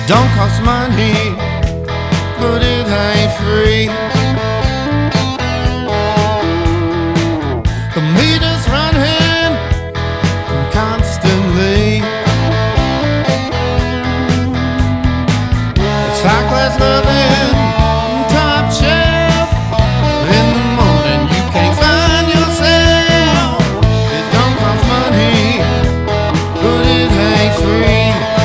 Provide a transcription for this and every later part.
don't cost money, but it ain't free. The meter's running constantly. It's high class living, top shelf. In the morning you can't find yourself. It don't cost money, but it ain't free.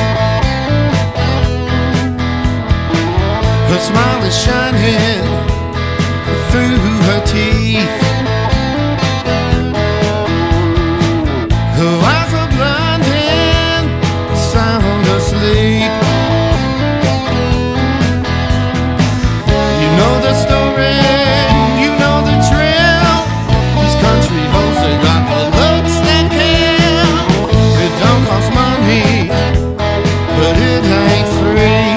Her smile is shining through her teeth. Her eyes are blinding, sound asleep. You know the story, you know the drill. These country hoes, they got the looks that kill. It don't cost money, but it ain't free.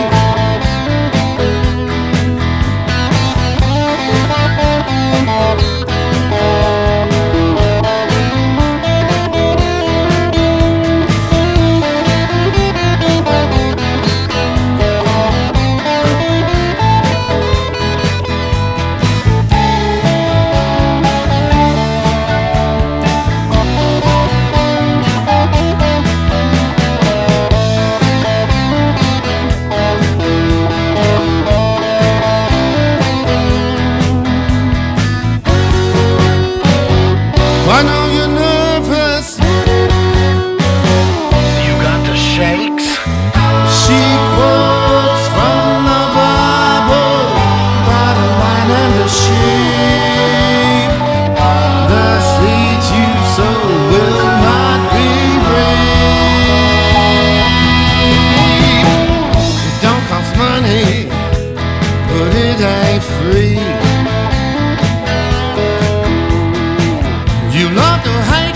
I know you're nervous. You got the shakes. She quotes from the Bible, by the line and the sheep. The seeds you sow will not be reaped. It don't cost money, but it ain't free. You love to hate